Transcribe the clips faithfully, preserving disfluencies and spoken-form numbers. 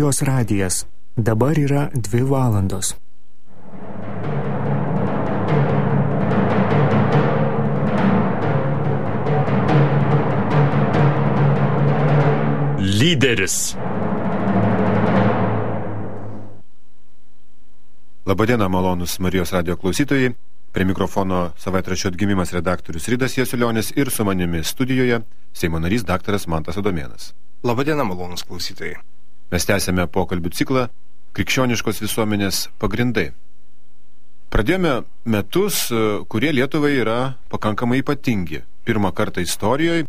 Marijos radijas. Dabar yra dvi valandos. Lyderis. Labadiena, malonus Marijos radijo klausytojai. Prie mikrofono savaitraščio Atgimimas redaktorius Ridas Jasiulionis ir su manimi studijoje Seimo narys daktaras Mantas Adomėnas. Labadiena, malonus klausytojai. Mes tęsėme pokalbių ciklą Krikščioniškos visuomenės pagrindai. Pradėjome metus, kurie Lietuvai yra pakankamai ypatingi. Pirmą kartą istorijoje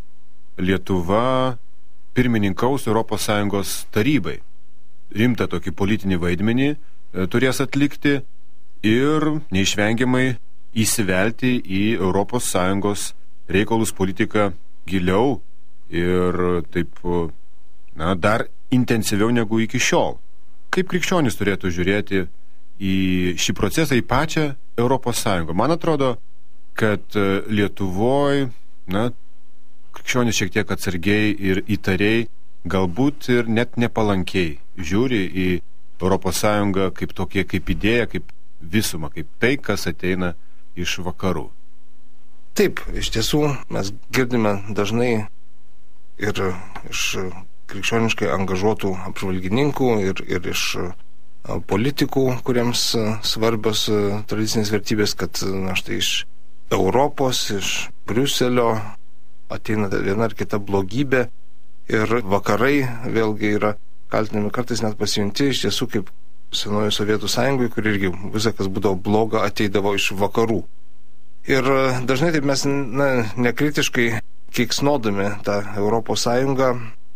Lietuva pirmininkaus Europos Sąjungos tarybai. Rimtą tokį politinį vaidmenį turės atlikti ir neišvengiamai įsivelti į Europos Sąjungos reikalus politiką giliau ir taip, na, dar intensyviau negu iki šiol. Kaip krikščionys turėtų žiūrėti į šį procesą, į pačią Europos Sąjungą? Man atrodo, kad Lietuvoje, na, krikščionys šiek tiek atsargiai ir įtariai, galbūt ir net nepalankiai žiūri į Europos Sąjungą kaip tokie, kaip idėja, kaip visumą, kaip tai, kas ateina iš vakarų. Taip, iš tiesų mes girdime dažnai ir iš krikščioniškai angažuotų apžvalgininkų ir, ir iš politikų, kuriems svarbios tradicinės vertybės, kad na, štai iš Europos, iš Briuselio ateina viena ar kita blogybė ir vakarai vėlgi yra kaltinami kartais net pasijunti iš tiesų kaip senojo Sovietų Sąjungoje, kur irgi visą, kas būdavo bloga, ateidavo iš vakarų. Ir dažnai taip mes na, nekritiškai keiksnodami tą Europos Sąjungą,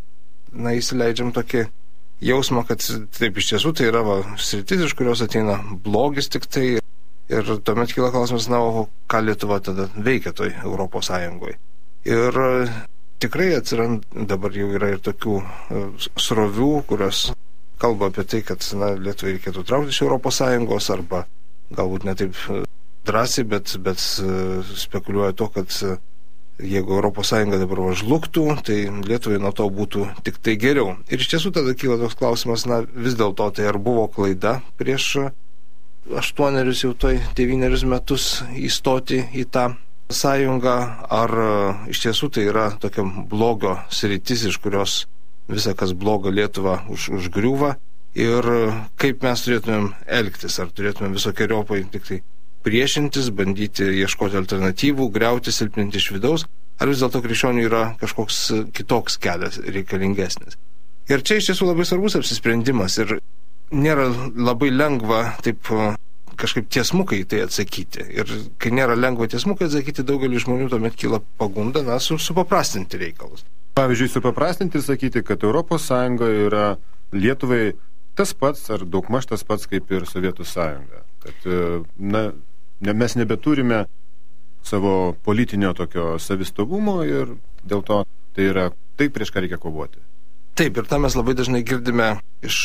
na, įsileidžiam tokį jausmą, kad taip iš tiesų tai yra va, sritis, iš kurios ateina blogis tik tai. Ir tuomet kyla klausimas, na, o ką Lietuva tada veikia toj Europos Sąjungoje. Ir tikrai atsiranda, dabar jau yra ir tokių srovių, kurios kalba apie tai, kad na, Lietuvai reikėtų traukti iš Europos Sąjungos arba galbūt ne taip drąsiai, bet, bet spekuliuoja to, kad jeigu Europos Sąjunga dabar žlugtų, tai Lietuvai nuo to būtų tik tai geriau. Ir iš tiesų tada kyla toks klausimas, na vis dėlto tai ar buvo klaida prieš aštuonerius jau toj devynerius metus įstoti į tą sąjungą, ar iš tiesų tai yra tokia blogio sritis, iš kurios visa, kas bloga Lietuvą už, užgriūva ir kaip mes turėtumėm elgtis, ar turėtumėm visokiojopai tik tai priešintis, bandyti ieškoti alternatyvų, griauti, silpninti iš vidaus, ar vis dėlto krikščionių yra kažkoks kitoks kelias reikalingesnis. Ir čia iš tiesų labai svarbus apsisprendimas ir nėra labai lengva taip kažkaip tiesmukai tai atsakyti. Ir kai nėra lengva tiesmukai atsakyti, daugelį žmonių tuomet kyla pagunda, na, su, supaprastinti reikalus. Pavyzdžiui, supaprastinti ir sakyti, kad Europos Sąjunga yra Lietuvai tas pats ar daugmaž tas pats kaip ir Sovietų Sąjunga. Kad na, mes nebeturime savo politinio tokio savistovumo ir dėl to tai yra tai, prieš ką reikia kovoti. Taip, ir tą mes labai dažnai girdime iš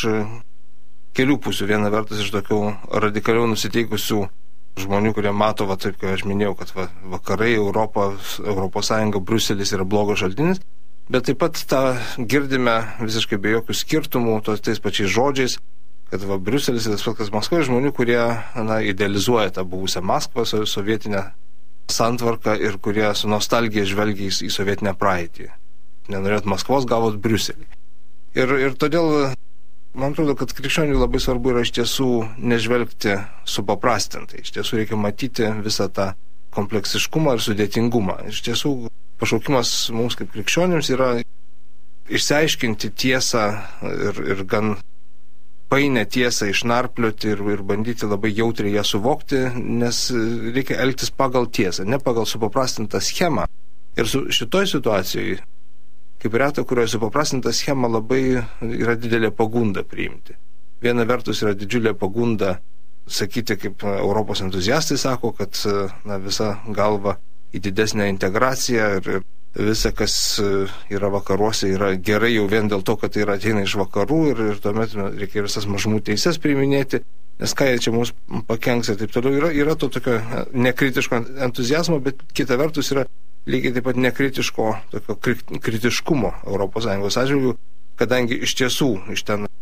kelių pusių. Viena vertus iš tokių radikaliau nusiteikusių žmonių, kurie mato, va, taip, kaip aš minėjau, kad va, vakarai, Europa, Europos Sąjunga, Briuselis yra blogo šaltinis. Bet taip pat tą girdime visiškai be jokių skirtumų, tos tais pačiais žodžiais, kad va, Briuselis yra tas pats, kas Maskva, žmonių, kurie na, idealizuoja tą buvusią Maskvą, sovietinę santvarką ir kurie su nostalgija žvelgia į, į sovietinę praeitį. Nenorėt Maskvos, gavot Briuselį. Ir, ir todėl, man atrodo, kad krikščionių labai svarbu yra iš tiesų nežvelgti supaprastintai. Iš tiesų reikia matyti visą tą kompleksiškumą ir sudėtingumą. Iš tiesų pašaukimas mums kaip krikščionims yra išsiaiškinti tiesą ir, ir gan painę tiesą išnarplioti ir, ir bandyti labai jautriai ją suvokti, nes reikia elgtis pagal tiesą, ne pagal supaprastintą schemą. Ir su šitoj situacijoje, kaip reta, kurioje supaprastinta schema labai yra didelė pagunda priimti. Viena vertus yra didžiulė pagunda sakyti, kaip Europos entuziastai sako, kad na, visa galva į didesnę integraciją ir, ir visa, kas yra vakaruose, yra gerai jau vien dėl to, kad tai yra ateina iš vakarų ir, ir tuomet reikia visas mažumų teises priiminėti, nes ką jie čia mums pakenks ir taip toliau. Yra, yra to tokio nekritiško entuzijazmo, bet kita vertus yra lygiai taip pat nekritiško tokio kritiškumo Europos Sąjungos atžvilgių, kadangi iš tiesų iš ten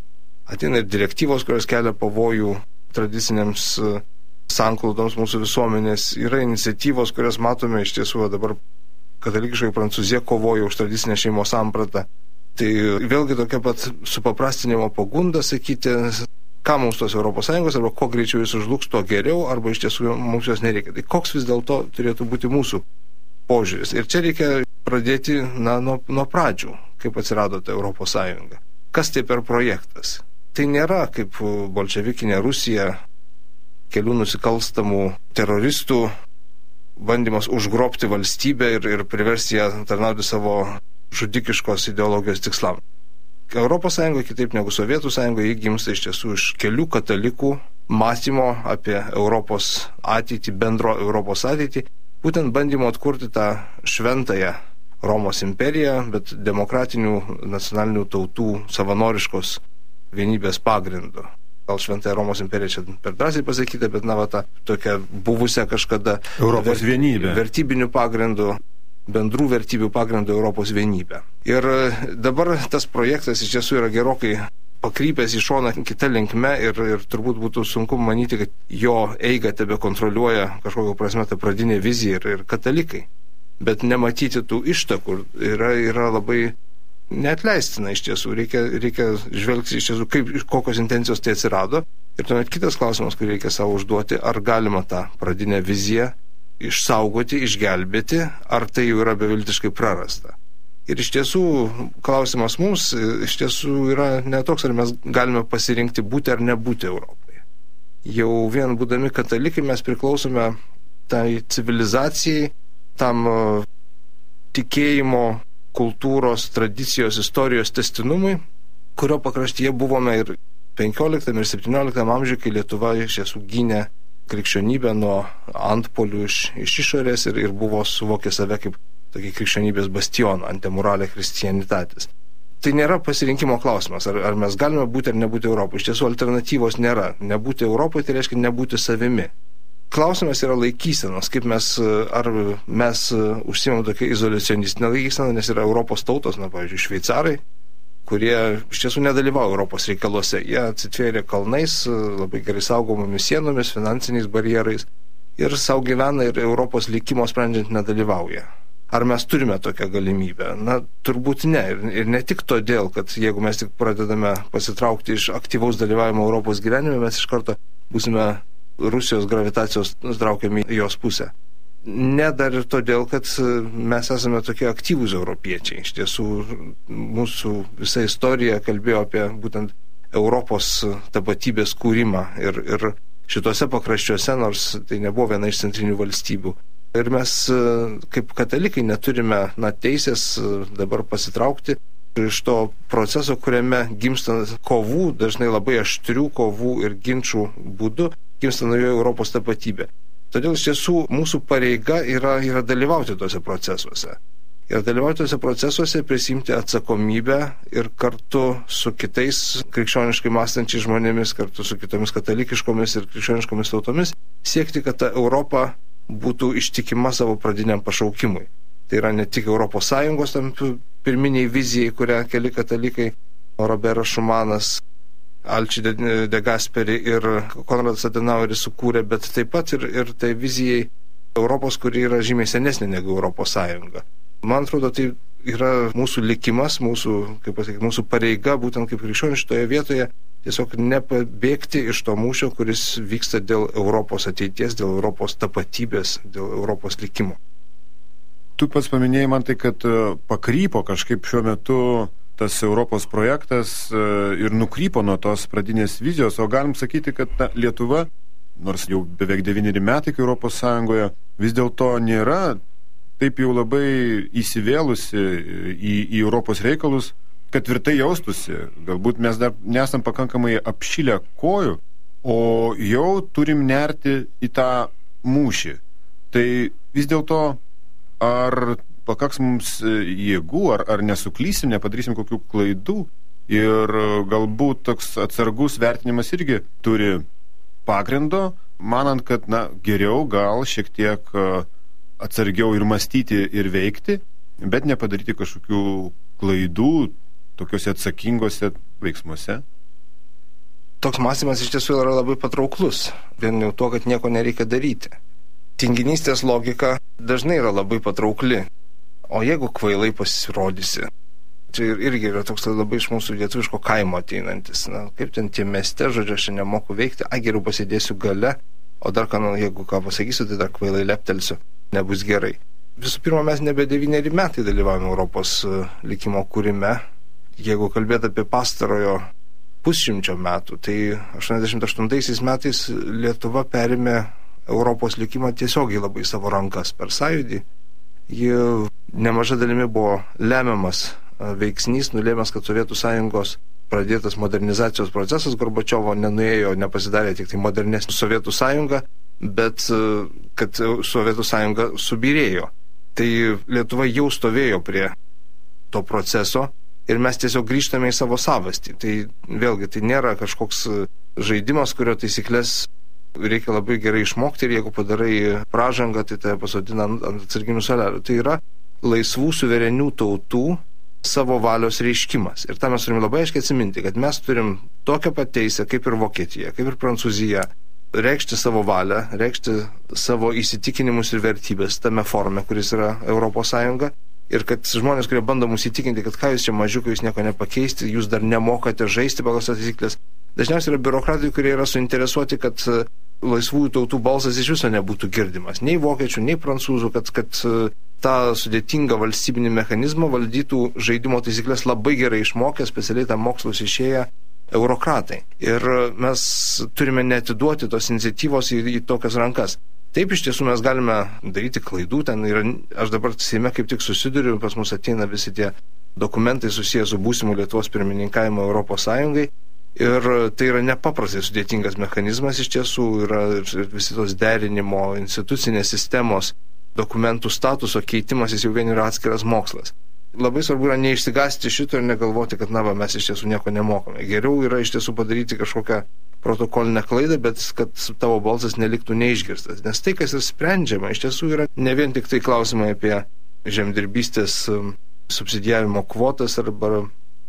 ateina ir direktyvos, kurios kelia pavojų tradicinėms sanklaudoms mūsų visuomenės. Yra iniciatyvos, kurias matome iš tiesų dabar katalikiškai Prancūzija kovoja už tradicinę šeimos sampratą. Tai vėlgi tokia pat supaprastinimo pagunda sakyti, ką mums tos Europos Sąjungos, arba kuo greičiau jis užluks, tuo geriau, arba iš tiesų mums jos nereikia. Tai koks vis dėlto turėtų būti mūsų požiūris. Ir čia reikia pradėti na, nuo, nuo pradžių, kaip atsirado ta Europos Sąjunga. Kas tai per projektas? Tai nėra kaip bolševikinė Rusija, kelių nusikalstamų teroristų bandymas užgrobti valstybę ir, ir priversti ją tarnauti savo žudikiškos ideologijos tikslam. Europos Sąjunga, kitaip negu Sovietų Sąjunga, jį gimsta iš tiesų iš kelių katalikų mąstymo apie Europos ateitį, bendro Europos ateitį, būtent bandymo atkurti tą šventąją Romos imperiją, bet demokratinių nacionalinių tautų savanoriškos vienybės pagrindu. Gal šventąją Romos imperiją čia per drąsiai pasakyta, bet na, va, ta tokia buvusią kažkada Europos ver, vienybė. Vertybinių pagrindų, bendrų vertybių pagrindų Europos vienybę. Ir dabar tas projektas iš tiesų yra gerokai pakrypęs į šoną kitą linkme ir, ir turbūt būtų sunku manyti, kad jo eigą tebe kontroliuoja kažkokio prasme ta pradinė vizija ir, ir katalikai. Bet nematyti tų ištakų yra, yra labai neatleistina iš tiesų. Reikia, reikia žvelgti iš tiesų, kaip, kokios intencijos tai atsirado. Ir tuomet kitas klausimas, kurį reikia savo užduoti, ar galima tą pradinę viziją išsaugoti, išgelbėti, ar tai jau yra beviltiškai prarasta. Ir iš tiesų klausimas mums iš tiesų yra netoks, ar mes galime pasirinkti būti ar nebūti Europoje. Jau vien būdami katalikai mes priklausome tai civilizacijai, tam tikėjimo, kultūros, tradicijos, istorijos testinumui, kurio pakraštyje buvome ir penkioliktame ir septynioliktam amžiuje, kai Lietuva iš tiesų gynė krikščionybę nuo antpolių iš, iš išorės ir, ir buvo suvokę save kaip tokį krikščionybės bastioną, antemuralė christianitatis. Tai nėra pasirinkimo klausimas, ar, ar mes galime būti ar nebūti Europoje. Iš tiesų alternatyvos nėra. Nebūti Europoje tai reiškia nebūti savimi. Klausimas yra laikysenos, kaip mes, ar mes užsiimam tokia izoliacionistinė laikysena, nes yra Europos tautos, na, pavyzdžiui, šveicarai, kurie iš tiesų nedalyvauja Europos reikaluose. Jie atsitvėrė kalnais, labai gerai saugomomis sienomis, finansiniais barjerais ir savo gyvena ir Europos likimo sprendžiant nedalyvauja. Ar mes turime tokią galimybę? Na, turbūt ne. Ir, ir ne tik todėl, kad jeigu mes tik pradedame pasitraukti iš aktyvaus dalyvavimo Europos gyvenime, mes iš karto būsime Rusijos gravitacijos traukiami į jos pusę. Ne dar ir todėl, kad mes esame tokie aktyvūs europiečiai. Iš tiesų, mūsų visa istorija kalbėjo apie būtent Europos tapatybės kūrimą ir, ir šituose pakraščiuose, nors tai nebuvo viena iš centrinių valstybių. Ir mes kaip katalikai neturime na, teisės dabar pasitraukti iš to proceso, kuriame gimsta kovų, dažnai labai aštrių kovų ir ginčių būdu, gimsta naujoji Europos tapatybė. Todėl iš tiesų mūsų pareiga yra, yra dalyvauti tuose procesuose. Ir dalyvauti tuose procesuose, prisimti atsakomybę ir kartu su kitais krikščioniškai mąstančiais žmonėmis, kartu su kitomis katalikiškomis ir krikščioniškomis tautomis, siekti, kad ta Europa būtų ištikima savo pradiniam pašaukimui. Tai yra ne tik Europos Sąjungos tam pirminiai vizijai, kurią keli katalikai, Roberas Šumanas, Alči de Gasperi ir Konradas Adenaueris sukūrė, bet taip pat ir, ir tai vizijai Europos, kuri yra žymiai senesnė negu Europos Sąjunga. Man atrodo, tai yra mūsų likimas, mūsų, kaip pasakyti, mūsų pareiga, būtent kaip krikščionys šitoje vietoje, tiesiog nepabėgti iš to mūšio, kuris vyksta dėl Europos ateities, dėl Europos tapatybės, dėl Europos likimo. Tu pats paminėjai man tai, kad pakrypo kažkaip šiuo metu tas Europos projektas ir nukrypo nuo tos pradinės vizijos, o galim sakyti, kad na, Lietuva, nors jau beveik devyneri metai Europos Sąjungoje, vis dėlto nėra taip jau labai įsivėlusi į, į Europos reikalus, kad tvirtai jaustusi. Galbūt mes dar nesam pakankamai apšilę kojų, o jau turim nerti į tą mūšį. Tai vis dėlto ar pakaks mums jėgų, ar, ar nesuklysim, nepadarysim kokių klaidų ir galbūt toks atsargus vertinimas irgi turi pagrindo, manant, kad na, geriau gal šiek tiek atsargiau ir mąstyti ir veikti, bet nepadaryti kažkokių klaidų tokiuose atsakingose veiksmuose. toks mąstymas iš tiesų yra labai patrauklus, vien jau to, kad nieko nereikia daryti. Tinginystės logika dažnai yra labai patraukli, o jeigu kvailai pasirodysi, čia irgi yra toks labai iš mūsų lietuviško kaimo ateinantis, na, kaip ten tie mieste, žodžiu, aš nemoku veikti, a, geriau pasėdėsiu gale, o dar ką, nu, jeigu ką pasakysiu, tai dar kvailai leptelsiu, nebus gerai. Visų pirma, mes nebe devyneri metai dalyvavome Europos likimo kūrime. Jeigu kalbėt apie pastarojo pusšimčio metų, tai aštuoniasdešimt aštuntaisiais metais Lietuva perėmė Europos likimą tiesiogiai labai savo rankas per sąjūdį. Ji nemaža dalimi buvo lemiamas veiksnys, nulėmęs, kad Sovietų Sąjungos pradėtas modernizacijos procesas Gorbačiovo nenuėjo, nepasidarė tik tai modernesnė Sovietų Sąjunga, bet kad Sovietų Sąjunga subyrėjo. Tai Lietuva jau stovėjo prie to proceso ir mes tiesiog grįžtame į savo savastį. Tai vėlgi, tai nėra kažkoks žaidimas, kurio taisyklės reikia labai gerai išmokti ir jeigu padarai pražangą, tai tai pasodina ant atsarginių salelių. Tai yra laisvų suverenių tautų savo valios reiškimas. Ir tą mes turime labai aiškiai atsiminti, kad mes turim tokią pat teisę kaip ir Vokietija, kaip ir Prancūzija, reikšti savo valią, reikšti savo įsitikinimus ir vertybės tame forume, kuris yra Europos Sąjunga. Ir kad žmonės, kurie bando mus įtikinti, kad ką jūs čia mažiukai, jūs nieko nepakeisti, jūs dar nemokate žaisti pagal taisyklės, dažniausiai yra biurokratai, kurie yra suinteresuoti, kad laisvųjų tautų balsas iš viso nebūtų girdimas. Nei vokiečių, nei prancūzų, kad, kad tą sudėtingą valstybinį mechanizmą valdytų žaidimo taisyklės labai gerai išmokę, specialiai tam mokslus išėję eurokratai. Ir mes turime neatiduoti tos iniciatyvos į, į tokias rankas. Taip, iš tiesų mes galime daryti klaidų, ten yra, aš dabar Seime kaip tik susiduriu, pas mus ateina visi tie dokumentai susijęs su būsimu Lietuvos pirmininkavimu Europos Sąjungai ir tai yra nepaprastai sudėtingas mechanizmas, iš tiesų yra visi tos derinimo, institucinės sistemos, dokumentų statuso keitimas, jis jau vien yra atskiras mokslas. Labai svarbu yra neišsigąsti šito ir negalvoti, kad na, va, mes iš tiesų nieko nemokame. Geriau yra iš tiesų padaryti kažkokią protokolinę klaidą, bet kad tavo balsas neliktų neišgirstas. Nes tai, kas ir sprendžiama, iš tiesų yra ne vien tik tai klausimai apie žemdirbystės subsidijavimo kvotas arba,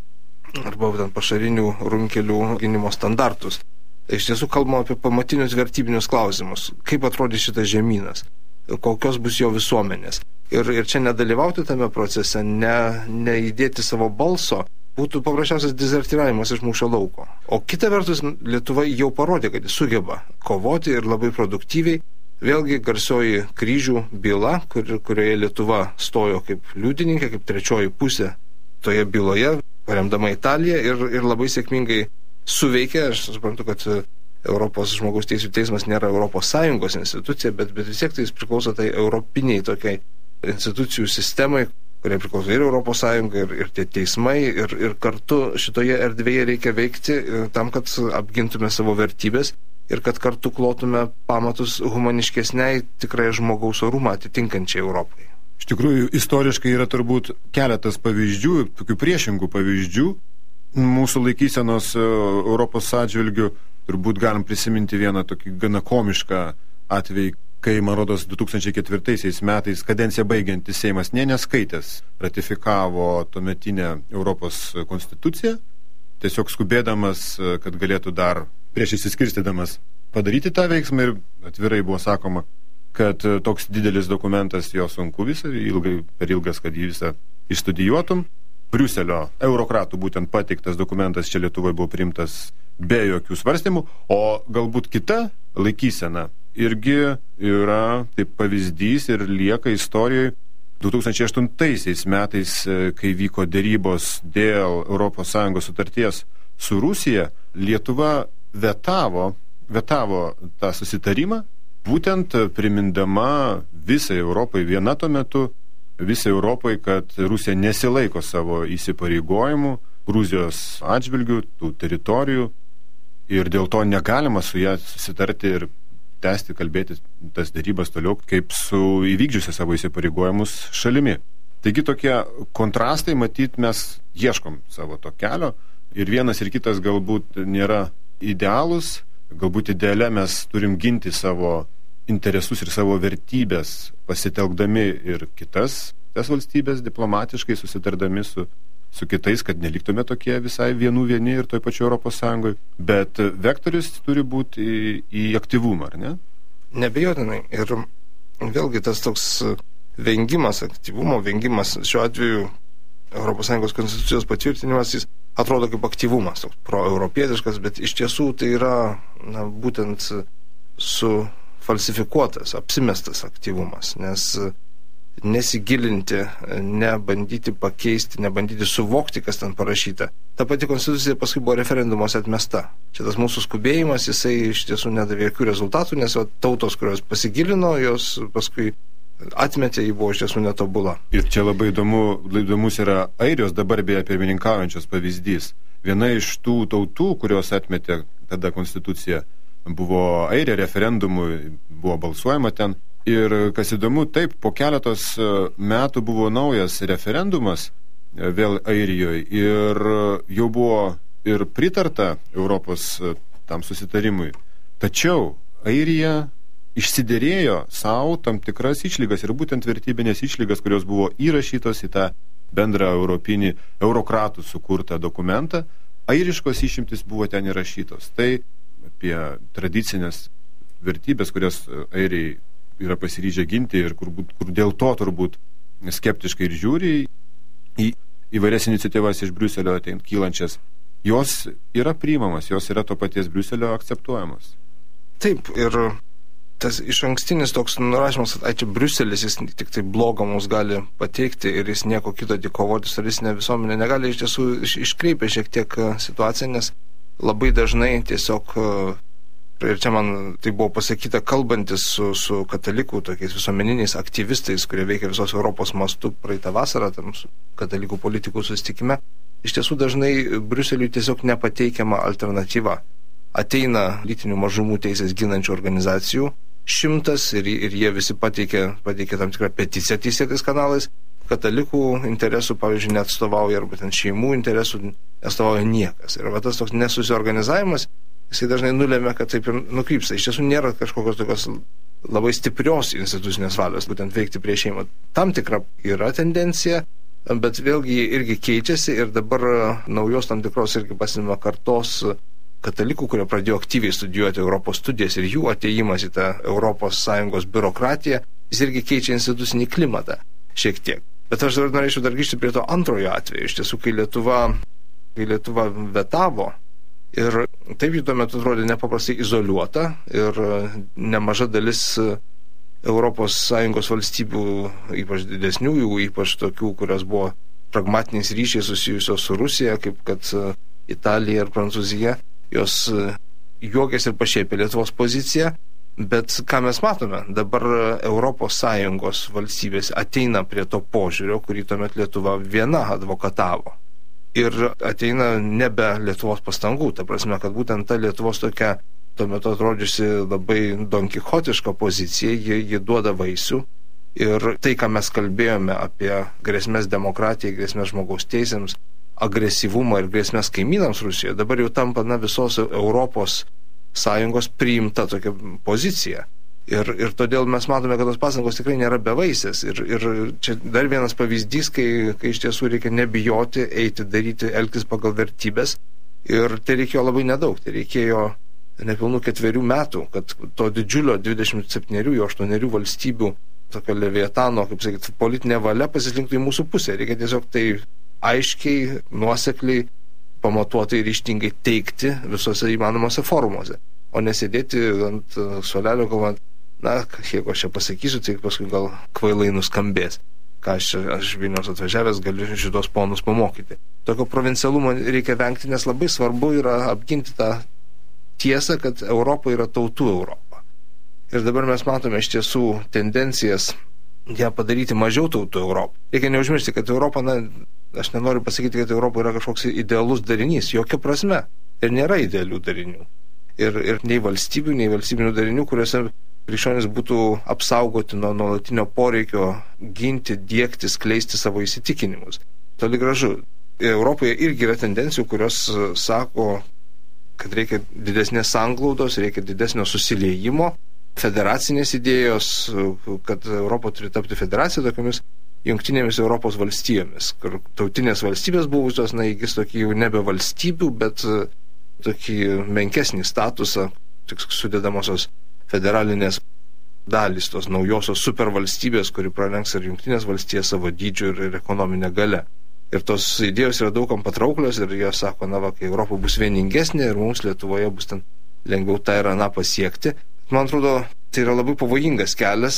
arba būtent pašarinių runkelių gynimo standartus. Iš tiesų kalbama apie pamatinius vertybinius klausimus. Kaip atrodys šitas žemynas? Kokios bus jo visuomenės? Ir, ir čia nedalyvauti tame procese, ne, neįdėti savo balso, būtų paprasčiausias dezertyravimas iš mūšio lauko. O kita vertus, Lietuva jau parodė, kad jis sugeba kovoti ir labai produktyviai. Vėlgi garsioji kryžių byla, kur, kurioje Lietuva stojo kaip liudininkė, kaip trečioji pusė toje byloje, paremdama Italiją ir, ir labai sėkmingai suveikė. Aš suprantu, kad Europos žmogaus teisų teismas nėra Europos Sąjungos institucija, bet, bet vis tiek tai priklauso tai europiniai tokiai institucijų sistemai, kurie priklauso ir Europos Sąjungai, ir, ir tie teismai, ir, ir kartu šitoje erdvėje reikia veikti tam, kad apgintume savo vertybės ir kad kartu klotume pamatus humaniškesniai tikrai žmogaus orumą atitinkančiai Europai. Iš tikrųjų, istoriškai yra turbūt keletas pavyzdžių, tokių priešingų pavyzdžių. Mūsų laikysenos Europos atžvilgių turbūt galim prisiminti vieną tokį gana komišką atvejį, kai, man rodos, du tūkstančiai ketvirtaisiais metais kadenciją baigiantis Seimas nė neskaitęs ratifikavo tuometinę Europos konstituciją, tiesiog skubėdamas, kad galėtų dar prieš įsiskirstydamas padaryti tą veiksmą ir atvirai buvo sakoma, kad toks didelis dokumentas jo sunku visą, ilgai, per ilgas, kad jį visą išstudijuotum. Briuselio eurokratų būtent pateiktas dokumentas čia Lietuvoje buvo priimtas be jokių svarstymų, o galbūt kita laikysena irgi yra taip pavyzdys ir lieka istorijoje. du tūkstančiai aštuntaisiais metais, kai vyko dėrybos dėl Europos Sąjungos sutarties su Rusija, Lietuva vetavo, vetavo tą susitarimą, būtent primindama visai Europai, viena tuo metu, visai Europai, kad Rusija nesilaiko savo įsipareigojimų Gruzijos atžvilgių, tų teritorijų, ir dėl to negalima su ją susitarti ir tęsti, kalbėti tas dėrybas toliau, kaip su įvykdžiusia savo įsipareigojimus šalimi. Taigi tokie kontrastai, matyt, mes ieškom savo to kelio ir vienas ir kitas galbūt nėra idealus, galbūt ideale mes turim ginti savo interesus ir savo vertybės, pasitelkdami ir kitas tas valstybės diplomatiškai, susitardami su, su kitais, kad neliktume tokie visai vienų vieni ir toj pačioj Europos Sąjungoje. Bet vektorius turi būti į, į aktyvumą, ar ne? Nebejotinai. Ir vėlgi tas toks vengimas, aktyvumo vengimas, šiuo atveju Europos Sąjungos konstitucijos patvirtinimas, jis atrodo kaip aktyvumas, toks proeuropietiškas, bet iš tiesų tai yra na, būtent sufalsifikuotas, apsimestas aktyvumas, nes nesigilinti, nebandyti pakeisti, nebandyti suvokti, kas ten parašyta. Ta pati konstitucija paskui buvo referendumuose atmesta. Čia tas mūsų skubėjimas, jisai iš tiesų nedavė jokių rezultatų, nes tautos, kurios pasigilino, jos paskui atmetė, jį buvo iš tiesų netobula. Ir čia labai įdomu, įdomus yra Airijos dabar beje pirmininkaujančios pavyzdys. Viena iš tų tautų, kurios atmetė tada konstituciją, buvo Airija, referendumui buvo balsuojama ten. Ir kas įdomu, taip, po keletos metų buvo naujas referendumas vėl Airijoje ir jau buvo ir pritarta Europos tam susitarimui. Tačiau Airija išsiderėjo savo tam tikras išlygas ir būtent vertybinės išlygas, kurios buvo įrašytos į tą bendrą europinį eurokratų sukurtą dokumentą, airiškos išimtis buvo ten įrašytos. Tai apie tradicinės vertybės, kurias airiai yra pasiryžę ginti ir kur, kur dėl to turbūt skeptiškai ir žiūri į įvairias iniciatyvas iš Briuselio ateint kylančias, jos yra priimamas, jos yra to paties Briuselio akceptuojamos. Taip, ir tas iš ankstinis toks nurašymas, kad ai čia Briuselis, jis tik tai blogą mums gali pateikti ir jis nieko kito tik kovoti su tradicinė visuomenė negali, iš tiesų iškreipia šiek tiek situaciją, nes labai dažnai tiesiog, ir čia man tai buvo pasakyta kalbantis su, su katalikų tokiais visuomeniniais aktyvistais, kurie veikia visos Europos mastu praeitą vasarą, tam su katalikų politikų susitikime, iš tiesų dažnai Briuseliui tiesiog nepateikiama alternatyva. Ateina lytinių mažumų teisės ginančių organizacijų šimtas ir, ir jie visi pateikia, pateikia tam tikrą peticiją teisėtais kanalais. Katalikų interesų, pavyzdžiui, neatstovauja, arba ten šeimų interesų neatstovauja niekas. Ir va tas toks nesusiorganizavimas, jisai dažnai nulėmė, kad taip ir nukrypsta. Iš tiesų nėra kažkokios tokios labai stiprios institucinės valios, būtent veikti prieš šeimą. Tam tikra yra tendencija, bet vėlgi irgi keičiasi ir dabar naujos tam tikros irgi pasimama kartos katalikų, kurie pradėjo aktyviai studijuoti Europos studijas ir jų atėjimas į tą Europos Sąjungos biurokratiją, jis irgi keičia institucinį klimatą šiek tiek. Bet aš dar norėčiau dar grįžti prie to antrojo atveju. Iš tiesų, kai Lietuva, kai Lietuva vetavo, ir taip jį tuo metu atrodė nepaprastai izoliuota ir nemaža dalis Europos Sąjungos valstybių, ypač didesniųjų, ypač tokių, kurios buvo pragmatiniais ryšiais susijusios su Rusija, kaip kad Italija ir Prancūzija, jos juokėsi ir pašėpė Lietuvos poziciją. Bet ką mes matome, dabar Europos Sąjungos valstybės ateina prie to požiūrio, kurį tuomet Lietuva viena advokatavo. Ir ateina nebe Lietuvos pastangų, ta prasme, kad būtent ta Lietuvos tokia tuo metu atrodžiusi labai donkichotiška pozicija, ji, ji duoda vaisių. Ir tai, ką mes kalbėjome apie grėsmės demokratijai, grėsmės žmogaus teisėms, agresyvumą ir grėsmės kaimynams Rusijoje, dabar jau tampa na, visos Europos Sąjungos priimta tokia pozicija. Ir, ir todėl mes matome, kad tos pastangos tikrai nėra bevaisės. Ir, ir čia dar vienas pavyzdys, kai, kai iš tiesų reikia nebijoti, eiti, daryti, elgtis pagal vertybės. Ir tai reikėjo labai nedaug. Tai reikėjo nepilnų ketverių metų, kad to didžiulio dvidešimt septynerių, aštuonerių valstybių tokio leviatano, kaip sakyti, politinė valia pasislinktų į mūsų pusę. Reikia tiesiog tai aiškiai, nuosekliai, pamatuotai ir ryžtingai teikti visose įmanomose forumuose, o nesėdėti ant suolelio galvant, na, jeigu aš čia pasakysiu, tai paskui gal kvailai nuskambės, ką aš, aš Vilniaus atvažiavęs galiu šitos ponus pamokyti. Tokio provincialumo reikia vengti, nes labai svarbu yra apginti tą tiesą, kad Europa yra tautų Europa. Ir dabar mes matome iš tiesų tendencijas ją padaryti mažiau tautų Europą. Reikia neužmiršti, kad Europa, na, aš nenoriu pasakyti, kad Europa yra kažkoks idealus darinys, jokia prasme. Ir nėra idealių darinių. Ir, ir nei valstybių, nei valstybinių darinių, kuriuose krikščionys būtų apsaugoti nuo nuolatinio poreikio ginti, diegti, skleisti savo įsitikinimus. Toli gražu. Europoje irgi yra tendencijų, kurios sako, kad reikia didesnės sanglaudos, reikia didesnio susiliejimo, federacinės idėjos, kad Europa turi tapti federacija tokiamis jungtinėmis Europos valstijomis, kur tautinės valstybės buvusios, na, įgis tokį jau nebe valstybių, bet tokį menkesnį statusą, tik sudėdamosios federalinės dalys, tos naujosios supervalstybės, kuri pralenks ir jungtinės valstijas savo dydžiu ir, ir ekonominę galę. Ir tos idėjos yra daugam patrauklios ir jie sako, na va, kai Europa bus vieningesnė ir mums Lietuvoje bus ten lengviau tą ir aną pasiekti. Man atrodo, tai yra labai pavojingas kelias.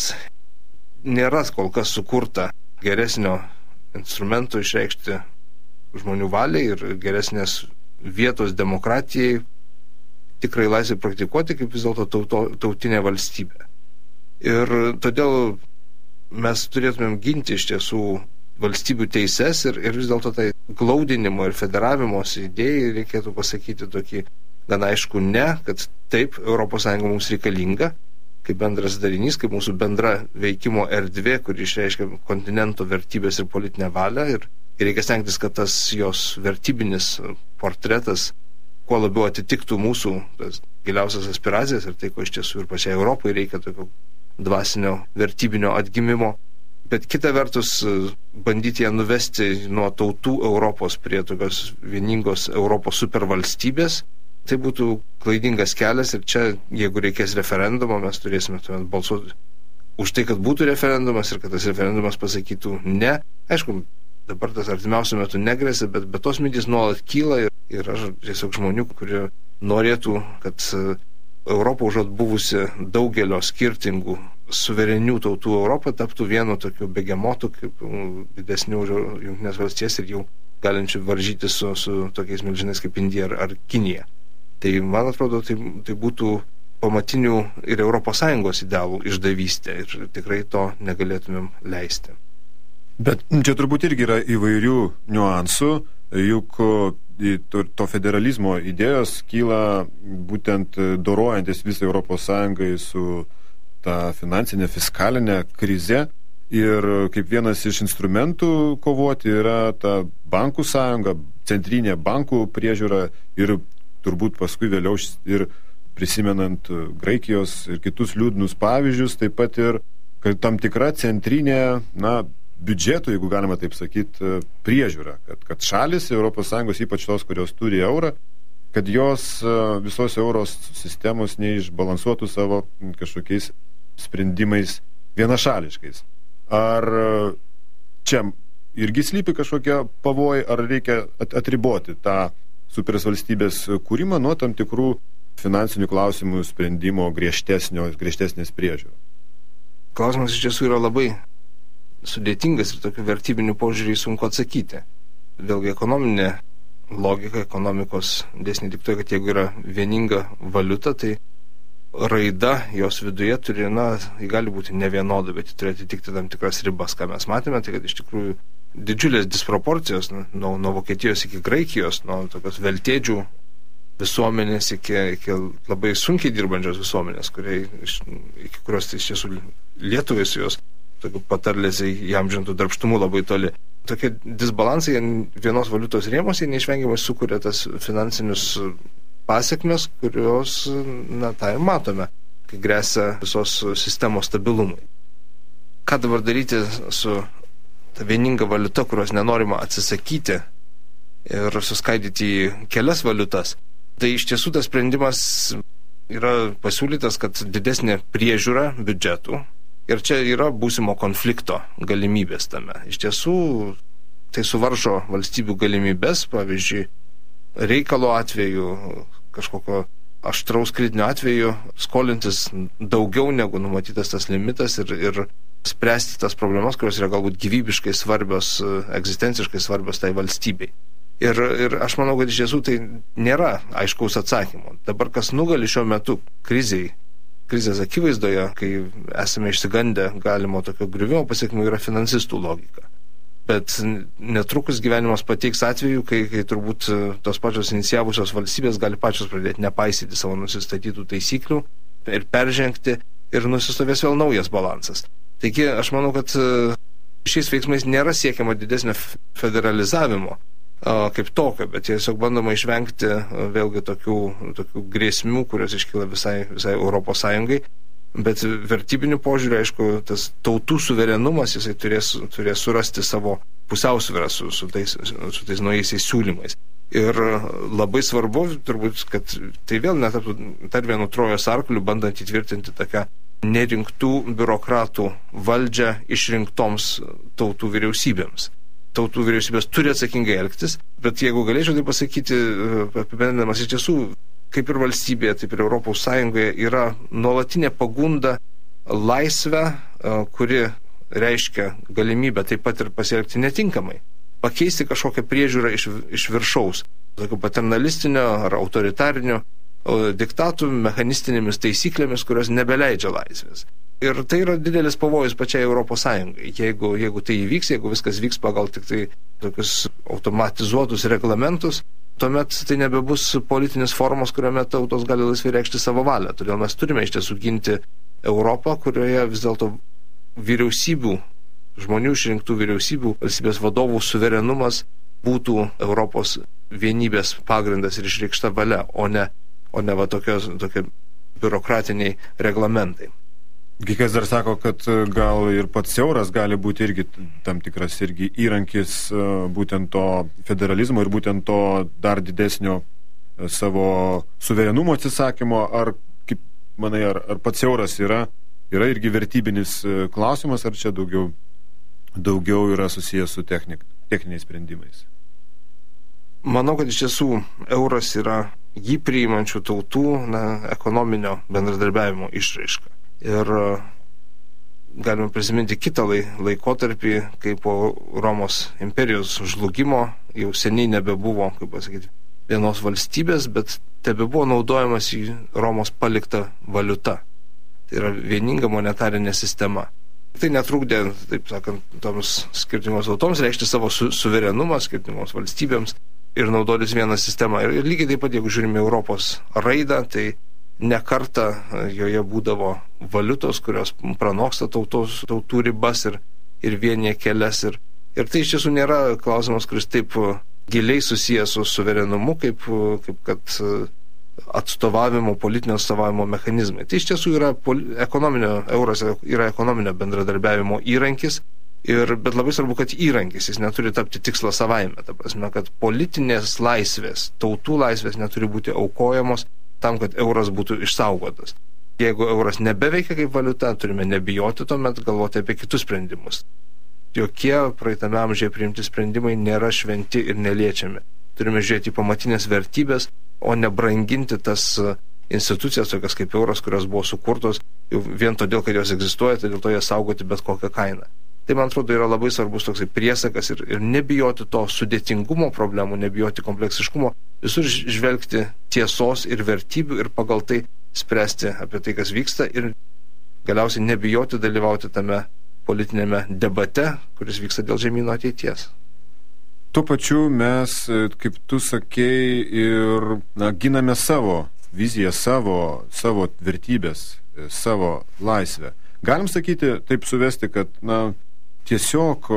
Nėra kol kas sukurta geresnio instrumento išreikšti žmonių valiai ir geresnės vietos demokratijai, tikrai laisvai praktikuoti kaip vis dėlto tauto, tautinė valstybė. Ir todėl mes turėtumėm ginti iš tiesų valstybių teises ir, ir vis dėlto tai glaudinimo ir federavimosi idėjai reikėtų pasakyti tokį gana aišku ne, kad taip, Europos Sąjunga mums reikalinga, kaip bendras darinys, kaip mūsų bendra veikimo erdvė, kuri išreiškia kontinento vertybės ir politinę valią ir, ir reikia stengtis, kad tas jos vertybinis portretas kuo labiau atitiktų mūsų giliausias aspiracijas ir tai, ko iš tiesų ir pačiai Europai reikia tokio dvasinio vertybinio atgimimo. Bet kita vertus, bandyti ją nuvesti nuo tautų Europos prie tokios vieningos Europos supervalstybės, tai būtų klaidingas kelias ir čia, jeigu reikės referendumo, mes turėsime tuomet balsuoti už tai, kad būtų referendumas ir kad tas referendumas pasakytų ne. Aišku, dabar tas artimiausiu metu negrėsia, bet, bet tos mintys nuolat kyla ir, ir aš tiesiog žmonių, kurie norėtų, kad Europa užuot buvusi daugelio skirtingų suverenių tautų Europą taptų vienu tokiu begemotu, kaip didesnių už Jungtinės valstijas ir jau galinčių varžyti su, su tokiais milžinais kaip Indija ar, ar Kinija. Tai, man atrodo, tai, tai būtų pamatinių ir Europos Sąjungos idealų išdavystė ir tikrai to negalėtumėm leisti. Bet čia turbūt irgi yra įvairių niuansų, juk to federalizmo idėjos kyla būtent dorojantis visą Europos Sąjungai su ta finansinė, fiskalinė krize ir kaip vienas iš instrumentų kovoti yra ta bankų sąjunga, centrinė bankų priežiūra ir turbūt paskui vėliau ir prisimenant Graikijos ir kitus liūdnus pavyzdžius, taip pat ir kad tam tikra centrinė, na, biudžeto, jeigu galima taip sakyti, priežiūra, kad, kad šalis Europos Sąjungos, ypač tos, kurios turi eurą, kad jos visos euros sistemos neišbalansuotų savo kažkokiais sprendimais vienašališkais. Ar čia irgi slypi kažkokie pavojai, ar reikia atriboti tą supervalstybės kūrimą nuo tam tikrų finansinių klausimų sprendimo griežtesnės priežiūros? Klausimas iš tiesų yra labai sudėtingas ir tokiu vertybiniu požiūrį sunku atsakyti. Vėlgi ekonominė logika, ekonomikos dėsniai diktuoja, kad jeigu yra vieninga valiuta, tai raida jos viduje turi, na, ji gali būti nevienoda, bet ji turi atitikti tam tikras ribas. Ką mes matėme, tai kad iš tikrųjų didžiulės disproporcijos nuo, nuo Vokietijos iki Graikijos, nuo tokios veltėdžių visuomenės iki, iki labai sunkiai dirbančios visuomenės, kurie, iki kurios tai iš tiesų Lietuvai su jos tokių patarlėse įamžintų darbštumų labai toli. Tokie disbalansai vienos valiutos rėmose neišvengiamai sukuria tas finansinius pasiekmes, kurios, na, tą ir matome, kai grėsia visos sistemos stabilumui. Ką dabar daryti su ta vieninga valiuta, kurios nenorima atsisakyti ir suskaidyti į kelias valiutas? Tai iš tiesų tas sprendimas yra pasiūlytas, kad didesnė priežiūra biudžetų. Ir čia yra būsimo konflikto galimybės tame. Iš tiesų, tai suvaržo valstybių galimybės, pavyzdžiui, reikalo atveju, kažkokio aštraus kritinio atveju, skolintis daugiau negu numatytas tas limitas ir, ir spręsti tas problemas, kurios yra galbūt gyvybiškai svarbios, egzistenciškai svarbios tai valstybei. Ir, ir aš manau, kad iš tiesų tai nėra aiškaus atsakymo. Dabar kas nugali šiuo metu kriziai, krizės akivaizdoje, kai esame išsigandę galimo tokio griuvimo pasiekmių, yra finansistų logika. Bet netrukus gyvenimas pateiks atveju, kai, kai turbūt tos pačios inicijavusios valstybės gali pačios pradėti nepaisyti savo nusistatytų taisyklių ir peržengti ir nusistovės vėl naujas balansas. Taigi aš manau, kad šiais veiksmais nėra siekiama didesnio federalizavimo kaip tokio, bet tiesiog bandoma išvengti vėlgi tokių, tokių grėsmių, kurios iškyla visai, visai Europos Sąjungai. Bet vertybiniu požiūriu, aišku, tas tautų suverenumas, jisai turės, turės surasti savo pusiausvyrą su, su, tais, su tais naujaisiais siūlymais. Ir labai svarbu, turbūt, kad tai vėl netaptų dar vienu Trojos arkliu, bandant įtvirtinti tokią nerinktų biurokratų valdžią išrinktoms tautų vyriausybėms. Tautų vyriausybės turi atsakingai elgtis, bet jeigu galėčiau tai pasakyti, apibendrinamas, iš tiesų, kaip ir valstybėje, taip ir Europos Sąjungoje yra nuolatinė pagunda laisvę, kuri reiškia galimybę taip pat ir pasielgti netinkamai. Pakeisti kažkokią priežiūrą iš, iš viršaus, tokio paternalistinio ar autoritarinio diktatų mechanistinėmis taisyklėmis, kurios nebeleidžia laisvės. Ir tai yra didelis pavojus pačiai Europos Sąjungai. Jeigu, jeigu tai įvyks, jeigu viskas vyks pagal tik tai tokius automatizuotus reglamentus, tuomet tai nebebus politinės formos, kuriame tautos gali laisvai reikšti savo valią. Todėl mes turime iš tiesų ginti Europą, kurioje vis dėlto vyriausybių, žmonių išrinktų vyriausybių, valstybės vadovų suverenumas būtų Europos vienybės pagrindas ir išreikšta valia, o ne, o ne va tokios, tokie biurokratiniai reglamentai. Kai kas dar sako, kad gal ir pats euras gali būti irgi tam tikras irgi įrankis būtent to federalizmo ir būtent to dar didesnio savo suverenumo atsisakymo, ar, kaip manai, ar, ar pats euras yra, yra irgi vertybinis klausimas, ar čia daugiau, daugiau yra susijęs su technik, techniniais sprendimais? Manau, kad iš tiesų euras yra jį priimančių tautų na, ekonominio bendradarbiavimo išraiška. Ir galime prisiminti kitą laikotarpį, kai po Romos imperijos žlugimo jau seniai nebebuvo, kaip pasakyti, vienos valstybės, bet tebebuvo naudojamas į Romos paliktą valiutą. Tai yra vieninga monetarinė sistema. Tai netrukdė, taip sakant, toms skirtingos tautoms reikšti savo su, suverenumą skirtingoms valstybėms ir naudotis vieną sistemą. Ir, ir lygiai taip pat, jeigu žiūrime Europos raidą, tai ne kartą joje būdavo valiutos, kurios pranoksta tautos, tautų ribas ir, ir vienyje kelias. Ir, ir tai iš tiesų nėra klausimas, kuris taip giliai susijęs su suverenumu, kaip, kaip kad atstovavimo, politinio atstovavimo mechanizmai. Tai iš tiesų yra ekonominio, euras yra ekonominio bendradarbiavimo įrankis, ir, bet labai svarbu, kad įrankis, jis neturi tapti tikslo savaime. Ta prasme, kad politinės laisvės, tautų laisvės neturi būti aukojamos tam, kad euras būtų išsaugotas. Jeigu euras nebeveikia kaip valiuta, turime nebijoti tuomet galvoti apie kitus sprendimus. Jokie praeitame amžiuje priimti sprendimai nėra šventi ir neliečiami. Turime žiūrėti į pamatinės vertybės, o nebranginti tas institucijas, tokias kaip euras, kurios buvo sukurtos jau vien todėl, kad jos egzistuoja, tai dėl to jas saugoti bet kokią kainą. Tai, man atrodo, yra labai svarbus toksai priesakas ir, ir nebijoti to sudėtingumo problemų, nebijoti kompleksiškumo, visur žvelgti tiesos ir vertybių ir pagal tai spręsti apie tai, kas vyksta, ir galiausiai nebijoti dalyvauti tame politinėme debate, kuris vyksta dėl žemyno ateities. Tuo pačiu mes, kaip tu sakei, ir na, giname savo viziją, savo, savo vertybės, savo laisvę. Galim sakyti, taip suvesti, kad na, tiesiog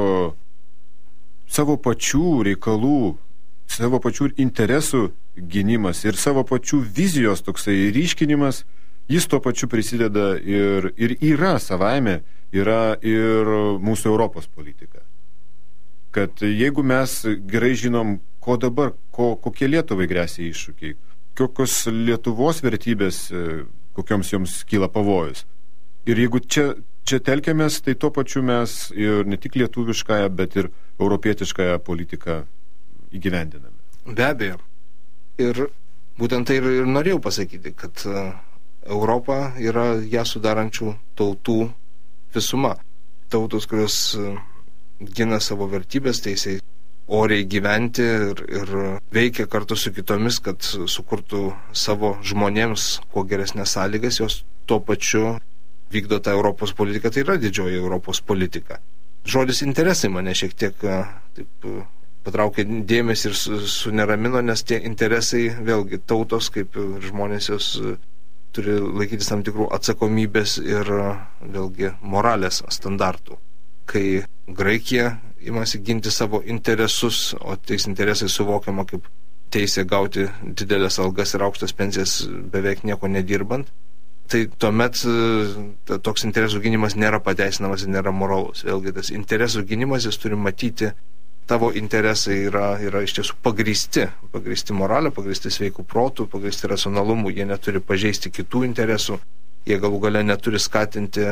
savo pačių reikalų, savo pačių interesų gynimas ir savo pačių vizijos toksai ryškinimas, jis tuo pačiu prisideda ir, ir yra savaime, yra ir mūsų Europos politika. Kad jeigu mes gerai žinom, ko dabar, ko, kokie Lietuvai gresia iššūkiai, kokios Lietuvos vertybės, kokioms joms kyla pavojus. Ir jeigu čia, čia telkiamės, tai tuo pačiu mes ir ne tik lietuviškąją, bet ir europietiškąją politiką įgyvendiname. Be abejo. Ir būtent tai ir, ir norėjau pasakyti, kad Europa yra ją sudarančių tautų visuma. Tautos, kurios gina savo vertybės, teisė oriai gyventi ir, ir veikia kartu su kitomis, kad sukurtų savo žmonėms kuo geresnės sąlygas, jos tuo pačiu vykdo tą Europos politiką, tai yra didžioji Europos politika. Žodis interesai mane šiek tiek taip patraukė dėmesį ir suneramino, nes tie interesai, vėlgi tautos, kaip žmonės, jos turi laikytis tam tikrų atsakomybės ir vėlgi moralės standartų. Kai Graikija imasi ginti savo interesus, o tais interesai suvokiama kaip teisė gauti didelės algas ir aukštas pensijas beveik nieko nedirbant, tai tuomet toks interesų gynimas nėra pateisinamas ir nėra moralus. Vėlgi tas interesų gynimas, jis turi matyti, tavo interesai yra, yra iš tiesų pagrįsti, pagrįsti moralę, pagrįsti sveikų protų, pagrįsti racionalumų, jie neturi pažeisti kitų interesų, jie galų gale neturi skatinti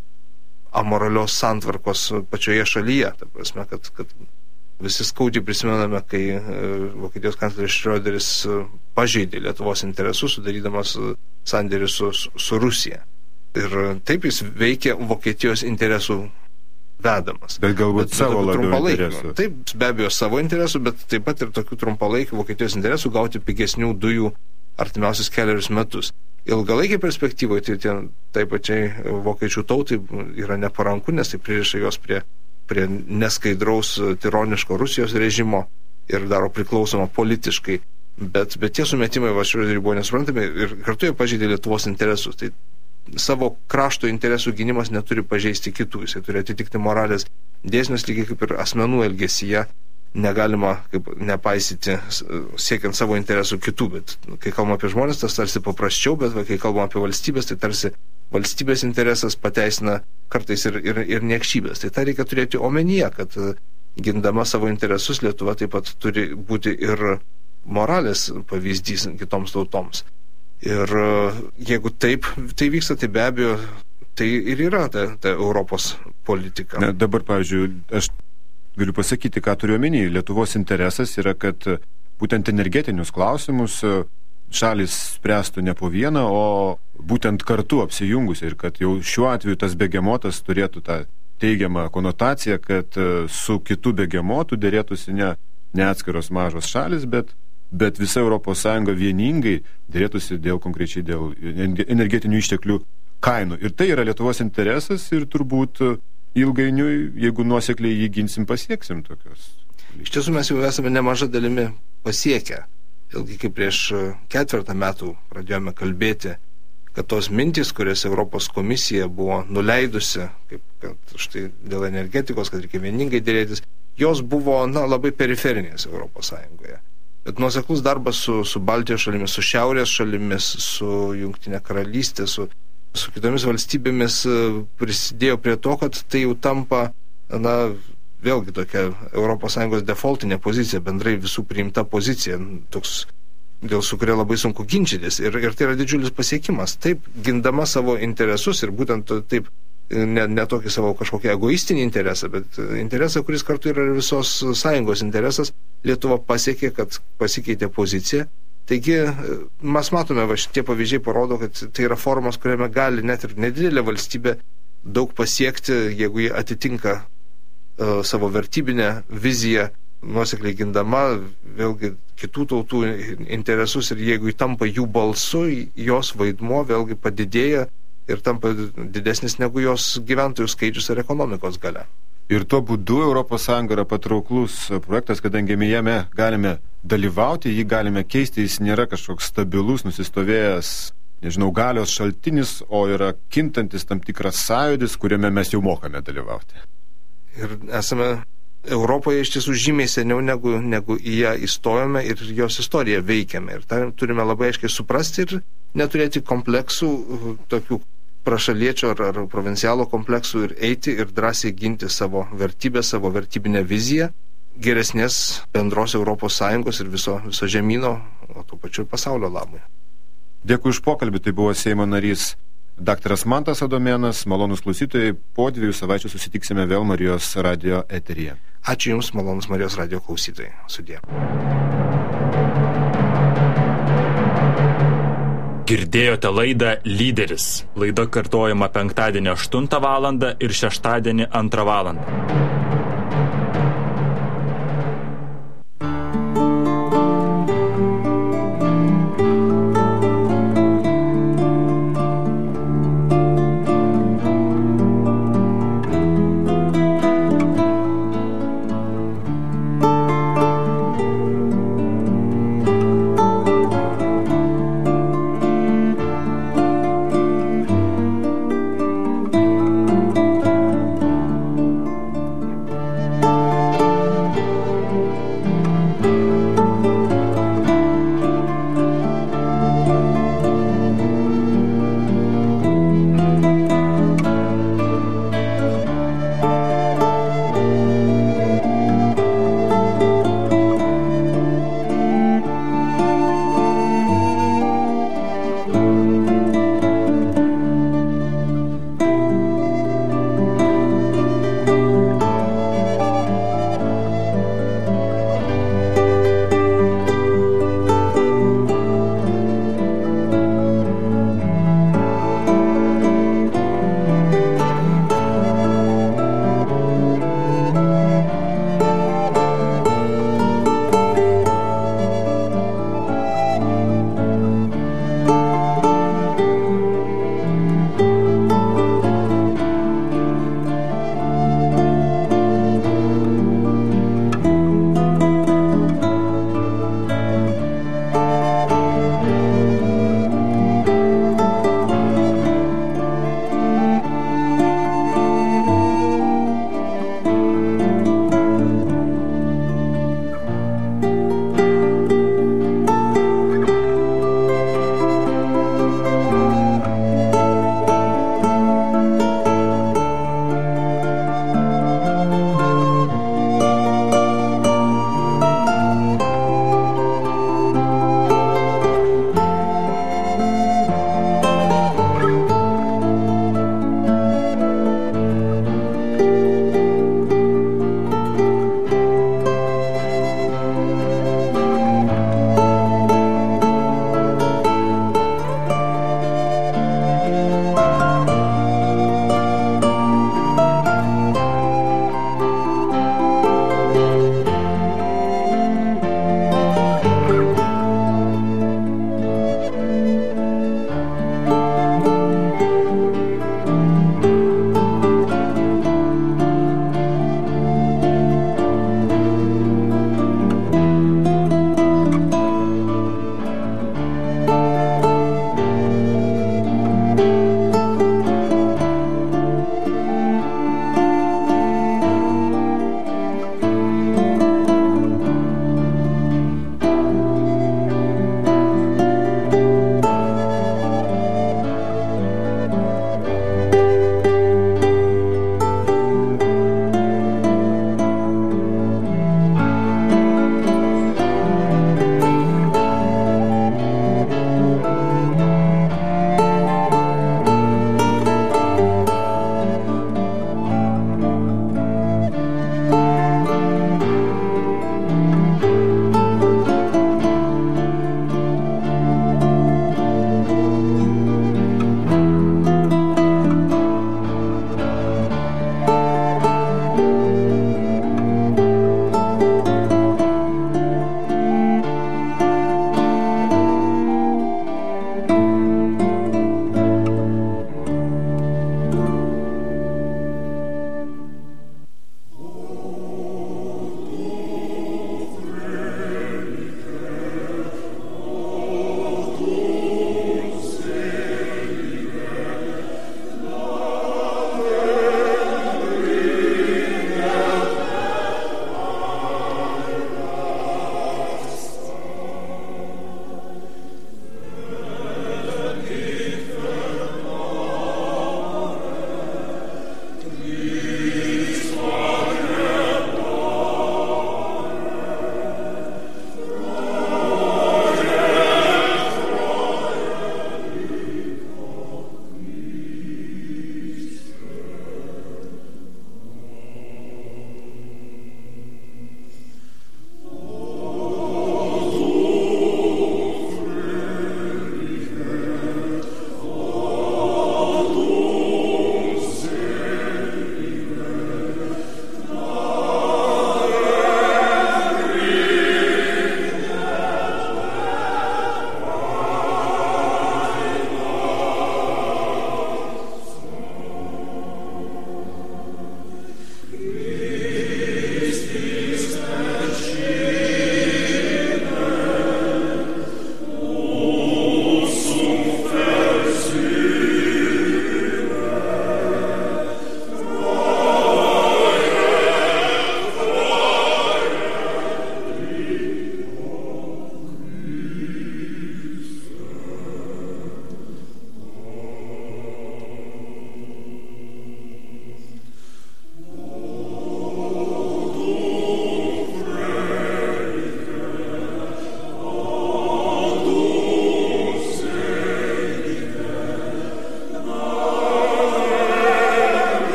amoralios santvarkos pačioje šalyje. Ta prasme, kad, kad visi skaudžiai prisimename, kai Vokietijos kancleris Schröderis pažeidė Lietuvos interesus, sudarydamas sandėrį su, su Rusija. Ir taip jis veikia Vokietijos interesų vedamas. Bet galbūt bet, savo labiau interesų. Taip, be abejo savo interesų, bet taip pat ir tokių trumpalaikių Vokietijos interesų gauti pigesnių dujų artimiausius keliarius metus. Ilgalaikiai perspektyvoje tai tie, taip pačiai vokiečių tautai yra neparanku, nes tai pririša jos prie, prie neskaidraus, tironiško Rusijos režimo ir daro priklausomą politiškai. Bet, bet tie sumetimai va Schröderiui buvo nesuprantami ir kartu jie pažeidė Lietuvos interesus. Tai savo krašto interesų gynimas neturi pažeisti kitų, jisai turi atitikti moralės dėsnius, lygiai kaip ir asmenų elgesyje negalima kaip nepaisyti siekiant savo interesų kitų, bet kai kalbame apie žmonės, tas tarsi paprasčiau, bet kai kalbame apie valstybės, tai tarsi valstybės interesas pateisina kartais ir, ir, ir niekšybės. Tai tą reikia turėti omenyje, kad gindama savo interesus Lietuva taip pat turi būti ir moralės pavyzdys kitoms tautoms. Ir jeigu taip tai vyksta, tai be abejo tai ir yra ta, ta Europos politika. Na, dabar, pavyzdžiui, aš galiu pasakyti, ką turiu omeny. Lietuvos interesas yra, kad būtent energetinius klausimus šalis spręstų ne po vieną, o būtent kartu apsijungusi ir kad jau šiuo atveju tas begemotas turėtų tą teigiamą konotaciją, kad su kitu begemotu dėrėtųsi ne, ne atskiros mažos šalis, bet bet visa Europos Sąjunga vieningai dėrėtųsi dėl konkrečiai dėl energetinių išteklių kainų. Ir tai yra Lietuvos interesas ir turbūt ilgainiui, jeigu nuosekliai jį ginsim, pasieksim tokios. Iš tiesų mes jau esame nemaža dalimi pasiekę. Ilgi kaip prieš ketvirtą metų pradėjome kalbėti, kad tos mintys, kurias Europos komisija buvo nuleidusi, kaip kad štai dėl energetikos, kad reikia vieningai dėrėtis, jos buvo na, labai periferinės Europos Sąjungoje. Bet nuoseklus darbas su, su Baltijos šalimis, su Šiaurės šalimis, su Jungtinė karalystė, su, su kitomis valstybėmis prisidėjo prie to, kad tai jau tampa, na, vėlgi tokia Europos Sąjungos defaultinė pozicija, bendrai visų priimta pozicija, toks, dėl su kuria labai sunku ginčytis. Ir, ir tai yra didžiulis pasiekimas. Taip, gindama savo interesus ir būtent taip, ne, ne tokį savo kažkokį egoistinį interesą, bet interesą, kuris kartu yra visos sąjungos interesas, Lietuva pasiekė, kad pasikeitė pozicija. Taigi mes matome, va šitie pavyzdžiai parodo, kad tai yra formas, kuriame gali net ir nedidelė valstybė daug pasiekti, jeigu jie atitinka uh, savo vertybinę viziją, nuosekliai gindama vėlgi kitų tautų interesus ir jeigu įtampa jų balsu, jos vaidmuo vėlgi padidėja ir tampa didesnis negu jos gyventojų skaičius ir ekonomikos galia. Ir tuo būdu Europos Sąjunga yra patrauklus projektas, kadangi jame galime dalyvauti, jį galime keisti, jis nėra kažkoks stabilus, nusistovėjęs, nežinau, galios šaltinis, o yra kintantis tam tikras sąjūdis, kuriame mes jau mokame dalyvauti. Ir esame Europoje iš tiesų žymiai seniau negu, negu į ją įstojome ir jos istoriją veikiame. Ir tą turime labai aiškiai suprasti ir neturėti kompleksų tokių prašaliečio ar, ar provincialo kompleksų ir eiti ir drąsiai ginti savo vertybę, savo vertybinę viziją, geresnės bendros Europos Sąjungos ir viso, viso žemyno, o tuo pačiu ir pasaulio labui. Dėkui už pokalbį, tai buvo Seimo narys daktaras Mantas Adomėnas. Malonus klausytojai, po dviejų savaičių susitiksime vėl Marijos radio eteryje. Ačiū Jums, malonus Marijos radio klausytojai. Sudie. Girdėjote laidą Lyderis. Laida kartojama penktadienį aštuntą valandą ir šeštadienį antrą valandą.